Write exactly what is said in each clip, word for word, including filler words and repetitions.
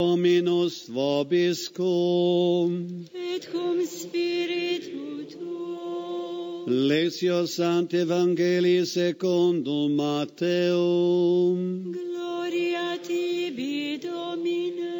Dominus vobiscum. Et cum spiritu tuo. Lectio Sancti Evangelii secundum Matteum. Gloria tibi, Domine.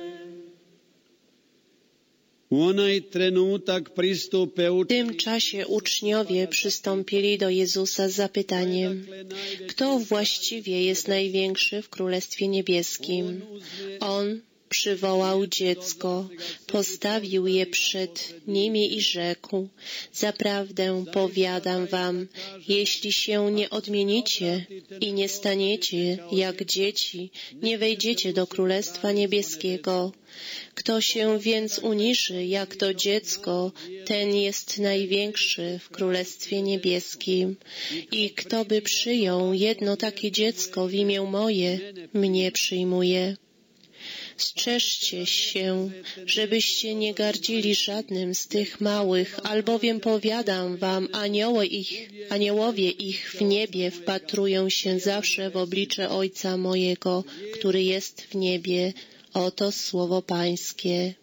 W tym czasie uczniowie przystąpili do Jezusa z zapytaniem: kto właściwie jest największy w Królestwie Niebieskim? On przywołał dziecko, postawił je przed nimi i rzekł: zaprawdę powiadam wam, jeśli się nie odmienicie i nie staniecie jak dzieci, nie wejdziecie do Królestwa Niebieskiego. Kto się więc uniży jak to dziecko, ten jest największy w Królestwie Niebieskim. I kto by przyjął jedno takie dziecko w imię moje, mnie przyjmuje. Strzeżcie się, żebyście nie gardzili żadnym z tych małych, albowiem powiadam wam, anioły ich, aniołowie ich w niebie wpatrują się zawsze w oblicze Ojca mojego, który jest w niebie. Oto słowo Pańskie.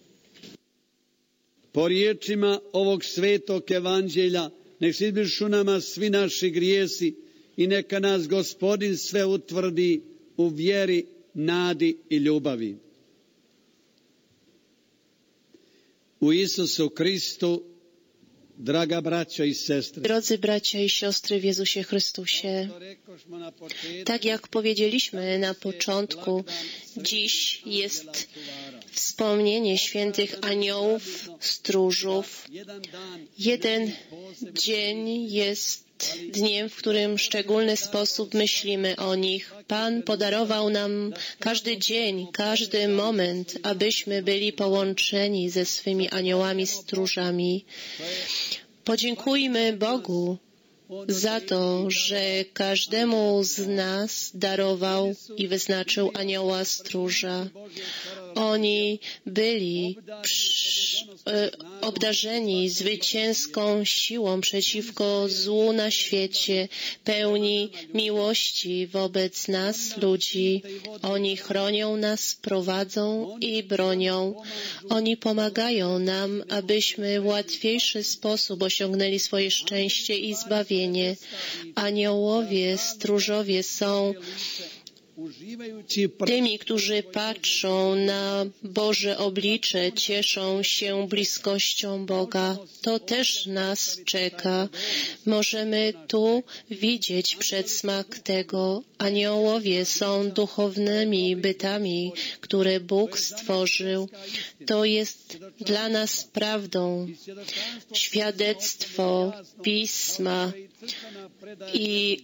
Po riječima ovog svetog evanđelja, nek se izbrišu nama svi naši grijesi i neka nas Gospodin sve utvrdi u vjeri, nadi i ljubavi. U Isusu Kristu, draga bracia i sestry. Drodzy bracia i siostry w Jezusie Chrystusie, tak jak powiedzieliśmy na początku, dziś jest wspomnienie świętych aniołów, stróżów. Jeden dzień jest dniem, w którym w szczególny sposób myślimy o nich. Pan podarował nam każdy dzień, każdy moment, abyśmy byli połączeni ze swymi aniołami, stróżami. Podziękujmy Bogu za to, że każdemu z nas darował i wyznaczył anioła stróża. Oni byli przy, e, obdarzeni zwycięską siłą przeciwko złu na świecie, pełni miłości wobec nas, ludzi. Oni chronią nas, prowadzą i bronią. Oni pomagają nam, abyśmy w łatwiejszy sposób osiągnęli swoje szczęście i zbawienie. Aniołowie, stróżowie są tymi, którzy patrzą na Boże oblicze, cieszą się bliskością Boga. To też nas czeka. Możemy tu widzieć przedsmak tego. Aniołowie są duchownymi bytami, które Bóg stworzył. To jest dla nas prawdą. Świadectwo Pisma i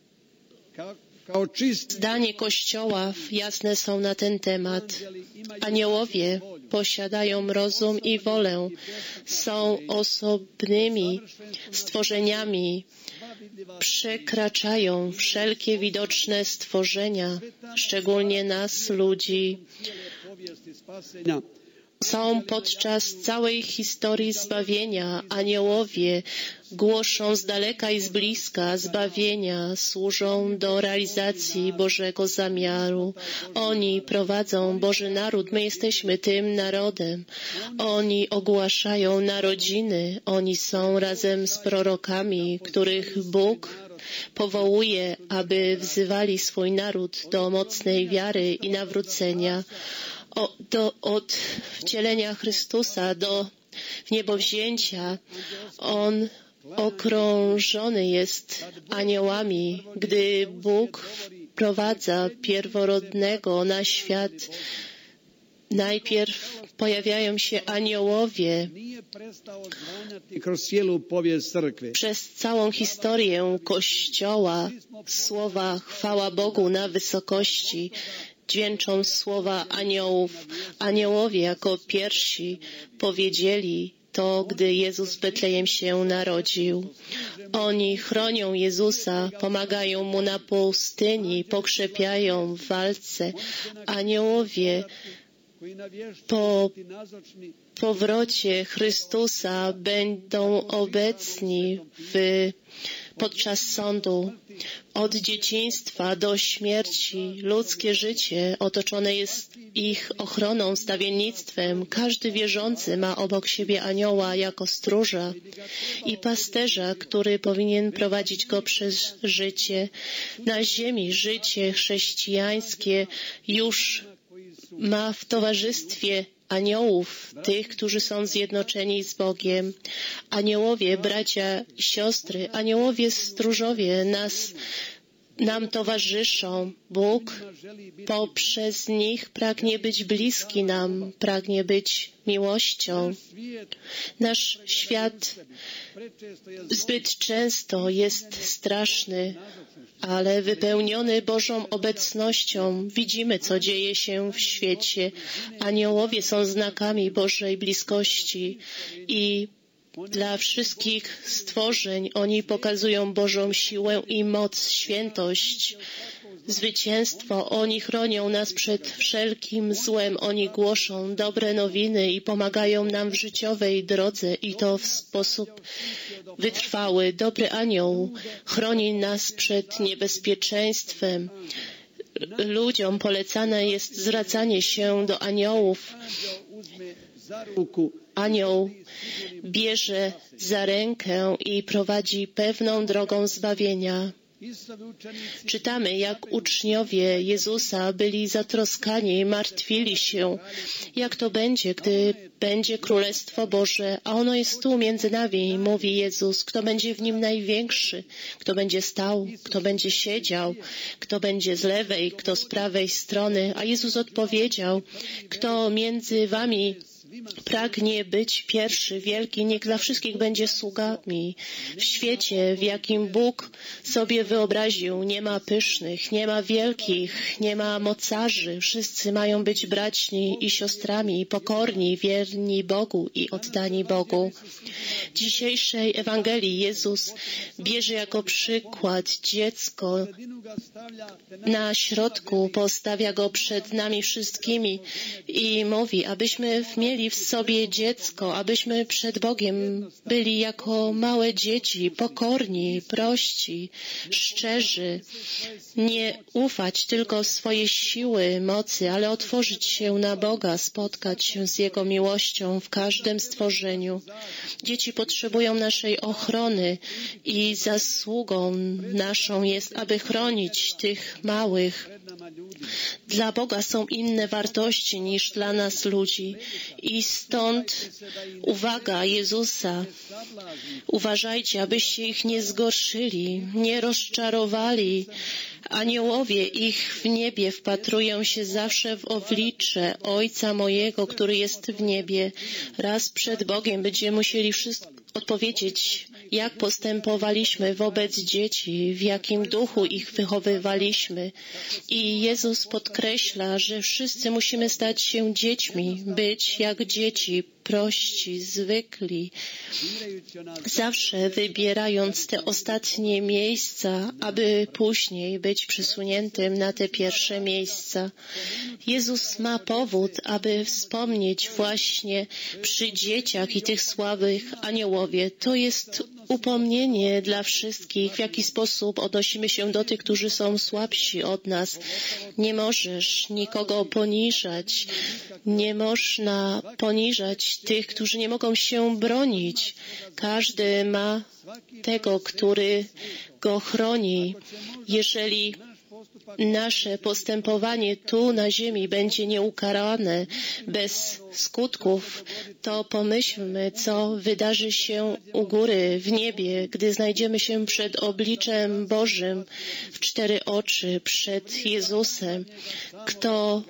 zdanie Kościoła jasne są na ten temat. Aniołowie posiadają rozum i wolę. Są osobnymi stworzeniami. Przekraczają wszelkie widoczne stworzenia, szczególnie nas, ludzi. Są podczas całej historii zbawienia. Aniołowie głoszą z daleka i z bliska zbawienia, służą do realizacji Bożego zamiaru. Oni prowadzą Boży naród, my jesteśmy tym narodem. Oni ogłaszają narodziny, oni są razem z prorokami, których Bóg powołuje, aby wzywali swój naród do mocnej wiary i nawrócenia. O, do, od wcielenia Chrystusa do wniebowzięcia On okrążony jest aniołami. Gdy Bóg wprowadza pierworodnego na świat, najpierw pojawiają się aniołowie. Przez całą historię Kościoła słowa chwała Bogu na wysokości dźwięczą słowa aniołów. Aniołowie jako pierwsi powiedzieli to, gdy Jezus w Betlejem się narodził. Oni chronią Jezusa, pomagają Mu na pustyni, pokrzepiają w walce. Aniołowie po powrocie Chrystusa będą obecni w podczas sądu. Od dzieciństwa do śmierci ludzkie życie otoczone jest ich ochroną, stawiennictwem. Każdy wierzący ma obok siebie anioła jako stróża i pasterza, który powinien prowadzić go przez życie. Na ziemi życie chrześcijańskie już ma w towarzystwie aniołów, tych, którzy są zjednoczeni z Bogiem. Aniołowie, bracia i siostry, aniołowie stróżowie nas, nam towarzyszą. Bóg poprzez nich pragnie być bliski nam, pragnie być miłością. Nasz świat zbyt często jest straszny, ale wypełniony Bożą obecnością. Widzimy, co dzieje się w świecie. Aniołowie są znakami Bożej bliskości i dla wszystkich stworzeń oni pokazują Bożą siłę i moc, świętość, zwycięstwo. Oni chronią nas przed wszelkim złem. Oni głoszą dobre nowiny i pomagają nam w życiowej drodze i to w sposób wytrwały. Dobry anioł chroni nas przed niebezpieczeństwem. Ludziom polecane jest zwracanie się do aniołów. Anioł bierze za rękę i prowadzi pewną drogą zbawienia. Czytamy, jak uczniowie Jezusa byli zatroskani, martwili się, jak to będzie, gdy będzie Królestwo Boże, a ono jest tu między nami, mówi Jezus, kto będzie w nim największy, kto będzie stał, kto będzie siedział, kto będzie z lewej, kto z prawej strony. A Jezus odpowiedział, kto między wami pragnie być pierwszy, wielki, niech dla wszystkich będzie sługami. W świecie, w jakim Bóg sobie wyobraził, nie ma pysznych, nie ma wielkich, nie ma mocarzy. Wszyscy mają być braćmi i siostrami, pokorni, wierni Bogu i oddani Bogu. W dzisiejszej Ewangelii Jezus bierze jako przykład dziecko na środku, postawia go przed nami wszystkimi i mówi, abyśmy mieli w sobie dziecko, abyśmy przed Bogiem byli jako małe dzieci, pokorni, prości, szczerzy, nie ufać tylko swojej siły, mocy, ale otworzyć się na Boga, spotkać się z Jego miłością w każdym stworzeniu. Dzieci potrzebują naszej ochrony i zasługą naszą jest, aby chronić tych małych. Dla Boga są inne wartości niż dla nas ludzi i stąd uwaga Jezusa. Uważajcie, abyście ich nie zgorszyli, nie rozczarowali. Aniołowie ich w niebie wpatrują się zawsze w oblicze Ojca mojego, który jest w niebie. Raz przed Bogiem będziemy musieli wszystko odpowiedzieć, jak postępowaliśmy wobec dzieci, w jakim duchu ich wychowywaliśmy. I Jezus podkreśla, że wszyscy musimy stać się dziećmi, być jak dzieci, prości, zwykli, zawsze wybierając te ostatnie miejsca, aby później być przysuniętym na te pierwsze miejsca. Jezus ma powód, aby wspomnieć właśnie przy dzieciach i tych słabych aniołowie. To jest upomnienie dla wszystkich, w jaki sposób odnosimy się do tych, którzy są słabsi od nas. Nie możesz nikogo poniżać. Nie można poniżać tych, którzy nie mogą się bronić. Każdy ma tego, który go chroni. Jeżeli nasze postępowanie tu na ziemi będzie nieukarane, bez skutków, to pomyślmy, co wydarzy się u góry, w niebie, gdy znajdziemy się przed obliczem Bożym, w cztery oczy, przed Jezusem. Kto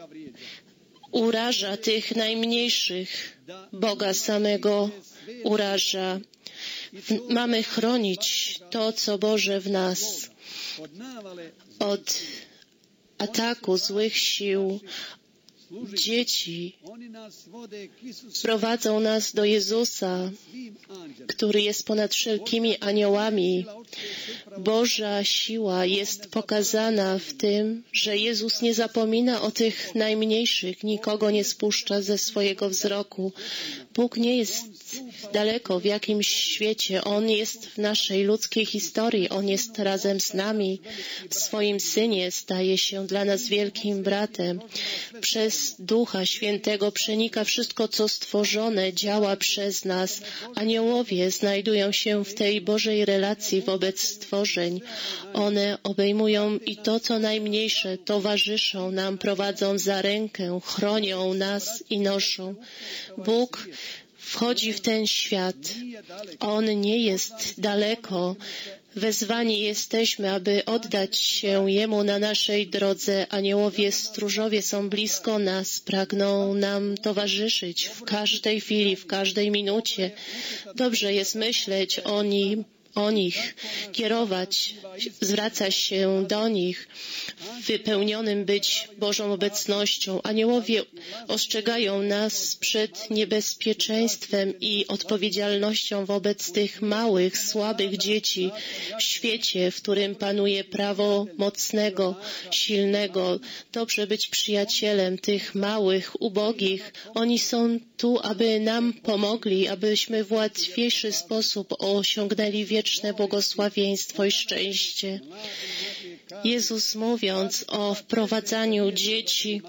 uraża tych najmniejszych, Boga samego uraża. Mamy chronić to, co Boże w nas od ataku złych sił, dzieci prowadzą nas do Jezusa, który jest ponad wszelkimi aniołami. Boża siła jest pokazana w tym, że Jezus nie zapomina o tych najmniejszych, nikogo nie spuszcza ze swojego wzroku. Bóg nie jest daleko w jakimś świecie. On jest w naszej ludzkiej historii. On jest razem z nami. W swoim Synie staje się dla nas wielkim bratem. Przez Ducha Świętego przenika wszystko, co stworzone, działa przez nas. Aniołowie znajdują się w tej Bożej relacji wobec stworzeń. One obejmują i to, co najmniejsze, towarzyszą nam, prowadzą za rękę, chronią nas i noszą. Bóg wchodzi w ten świat. On nie jest daleko. Wezwani jesteśmy, aby oddać się Jemu na naszej drodze. Aniołowie stróżowie są blisko nas, pragną nam towarzyszyć w każdej chwili, w każdej minucie. Dobrze jest myśleć o Nim, o nich, kierować, zwracać się do nich, wypełnionym być Bożą obecnością. Aniołowie ostrzegają nas przed niebezpieczeństwem i odpowiedzialnością wobec tych małych, słabych dzieci w świecie, w którym panuje prawo mocnego, silnego. Dobrze być przyjacielem tych małych, ubogich. Oni są tu, aby nam pomogli, abyśmy w łatwiejszy sposób osiągnęli wieczne błogosławieństwo i szczęście. Jezus, mówiąc o wprowadzaniu dzieci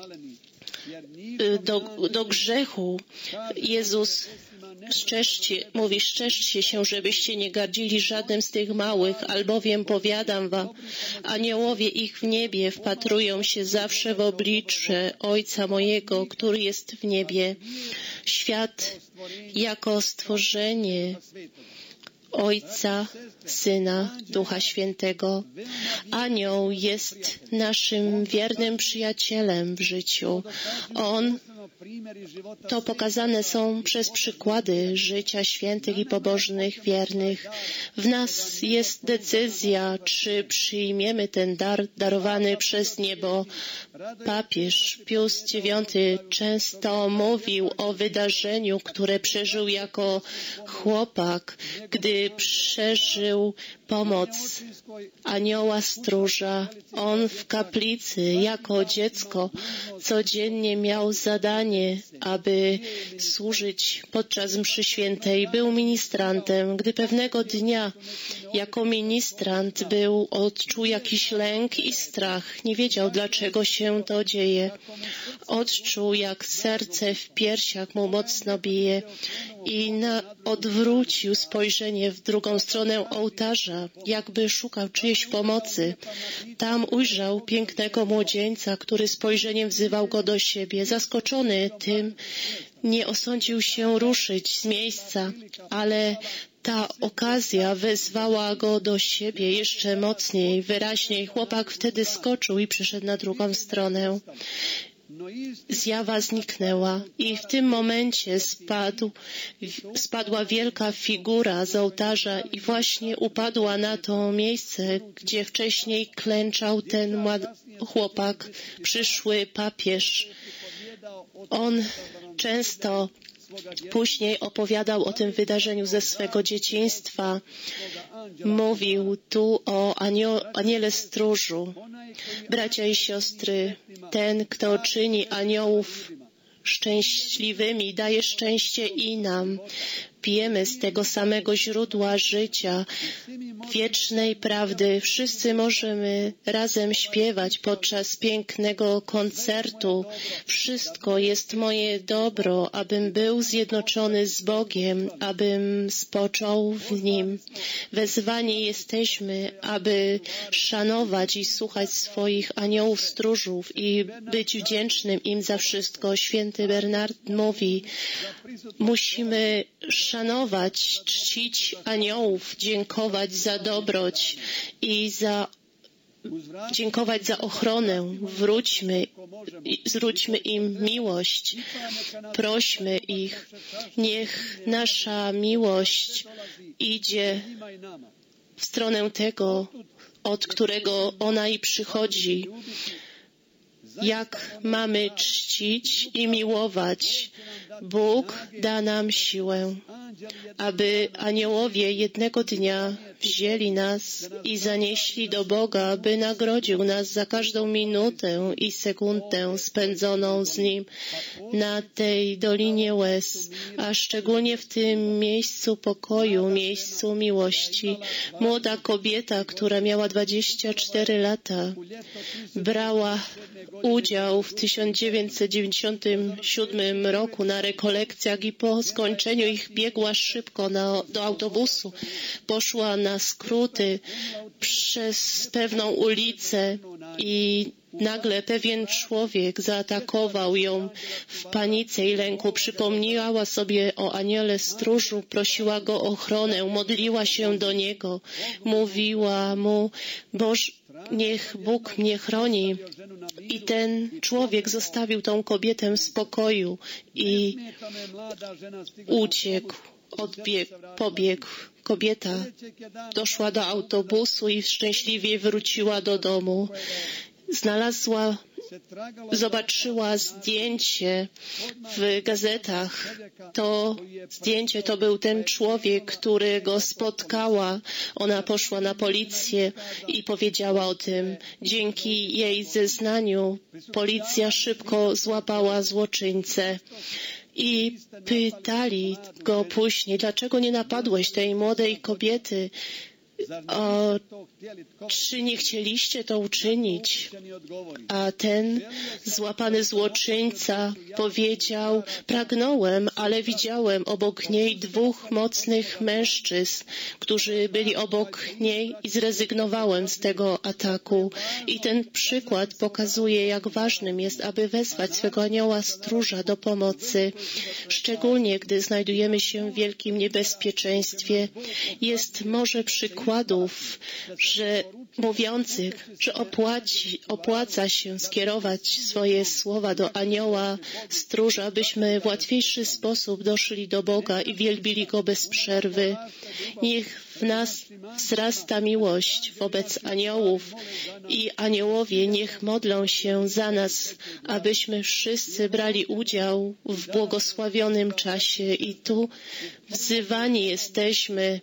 do, do grzechu, Jezus Szczerzcie, mówi, szczerzcie się, żebyście nie gardzili żadnym z tych małych, albowiem powiadam wam, aniołowie ich w niebie wpatrują się zawsze w oblicze Ojca mojego, który jest w niebie. Świat jako stworzenie Ojca, Syna, Ducha Świętego. Anioł jest naszym wiernym przyjacielem w życiu. On To pokazane są przez przykłady życia świętych i pobożnych, wiernych. W nas jest decyzja, czy przyjmiemy ten dar darowany przez niebo. Papież Pius dziewiąty często mówił o wydarzeniu, które przeżył jako chłopak, gdy przeżył pomoc anioła stróża. On w kaplicy jako dziecko codziennie miał zadanie, aby służyć podczas mszy świętej. Był ministrantem. Gdy pewnego dnia jako ministrant był, odczuł jakiś lęk i strach. Nie wiedział, dlaczego się to dzieje. Odczuł, jak serce w piersiach mu mocno bije i na, odwrócił spojrzenie w drugą stronę ołtarza, jakby szukał czyjejś pomocy. Tam ujrzał pięknego młodzieńca, który spojrzeniem wzywał go do siebie. Zaskoczony tym, nie osądził się ruszyć z miejsca, ale ta okazja wezwała go do siebie jeszcze mocniej, wyraźniej. Chłopak wtedy skoczył i przeszedł na drugą stronę. Zjawa zniknęła i w tym momencie spadł, spadła wielka figura z ołtarza i właśnie upadła na to miejsce, gdzie wcześniej klęczał ten młody chłopak, przyszły papież. On często później opowiadał o tym wydarzeniu ze swego dzieciństwa. Mówił tu o anio- aniele stróżu. Bracia i siostry, ten, kto czyni aniołów szczęśliwymi, daje szczęście i nam. Pijemy z tego samego źródła życia, wiecznej prawdy. Wszyscy możemy razem śpiewać podczas pięknego koncertu. Wszystko jest moje dobro, abym był zjednoczony z Bogiem, abym spoczął w Nim. Wezwani jesteśmy, aby szanować i słuchać swoich aniołów stróżów i być wdzięcznym im za wszystko. Święty Bernard mówi, musimy szanować, czcić aniołów, dziękować za dobroć i za dziękować za ochronę. Wróćmy, zwróćmy im miłość, prośmy ich. Niech nasza miłość idzie w stronę tego, od którego ona i przychodzi. jak mamy czcić i miłować. Bóg da nam siłę, aby aniołowie jednego dnia wzięli nas i zanieśli do Boga, by nagrodził nas za każdą minutę i sekundę spędzoną z Nim na tej dolinie łez, a szczególnie w tym miejscu pokoju, miejscu miłości. Młoda kobieta, która miała dwadzieścia cztery lata, brała udział w tysiąc dziewięćset dziewięćdziesiątym siódmym roku na rekolekcjach i po skończeniu ich biegła szybko na, do autobusu. Poszła na skróty przez pewną ulicę i nagle pewien człowiek zaatakował ją w panice i lęku. Przypomniała sobie o aniele stróżu, prosiła go o ochronę, modliła się do niego, mówiła mu: Boże, niech Bóg mnie chroni. I ten człowiek zostawił tą kobietę w spokoju i uciekł, odbiegł, pobiegł. Kobieta doszła do autobusu i szczęśliwie wróciła do domu. Znalazła, zobaczyła zdjęcie w gazetach. To zdjęcie to był ten człowiek, którego spotkała. Ona poszła na policję i powiedziała o tym. Dzięki jej zeznaniu policja szybko złapała złoczyńcę. I pytali go później, dlaczego nie napadłeś tej młodej kobiety? O, czy nie chcieliście to uczynić? A ten złapany złoczyńca powiedział: pragnąłem, ale widziałem obok niej dwóch mocnych mężczyzn, którzy byli obok niej i zrezygnowałem z tego ataku. I ten przykład pokazuje, jak ważnym jest, aby wezwać swego anioła stróża do pomocy, szczególnie gdy znajdujemy się w wielkim niebezpieczeństwie. Jest może przykładów, że mówiących, że opłaci, opłaca się skierować swoje słowa do anioła stróża, abyśmy w łatwiejszy sposób doszli do Boga i wielbili Go bez przerwy. Niech w nas wzrasta miłość wobec aniołów i aniołowie niech modlą się za nas, abyśmy wszyscy brali udział w błogosławionym czasie. I tu wzywani jesteśmy,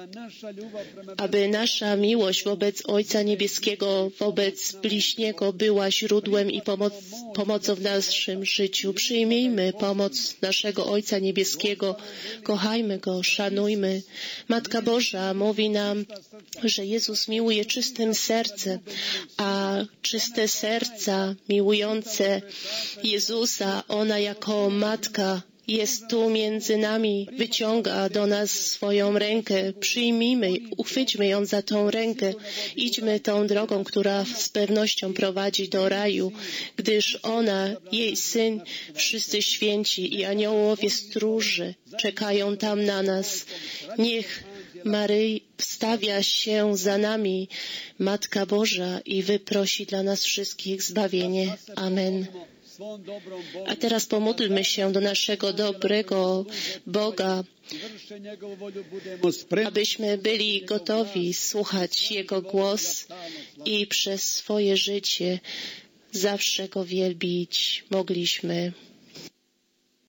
aby nasza miłość wobec Ojca Niebieskiego, wobec bliźniego była źródłem i pomoc, pomocą w naszym życiu. Przyjmijmy pomoc naszego Ojca Niebieskiego, kochajmy Go, szanujmy. Matka Boża mówi nam, że Jezus miłuje czystym sercem, a czyste serca miłujące Jezusa, ona jako matka jest tu między nami, wyciąga do nas swoją rękę. Przyjmijmy, uchwyćmy ją za tą rękę. Idźmy tą drogą, która z pewnością prowadzi do raju, gdyż ona, jej Syn, wszyscy święci i aniołowie stróży czekają tam na nas. Niech Maryi wstawia się za nami, Matka Boża, i wyprosi dla nas wszystkich zbawienie. Amen. A teraz pomódlmy się do naszego dobrego Boga, abyśmy byli gotowi słuchać Jego głos i przez swoje życie zawsze Go wielbić mogliśmy.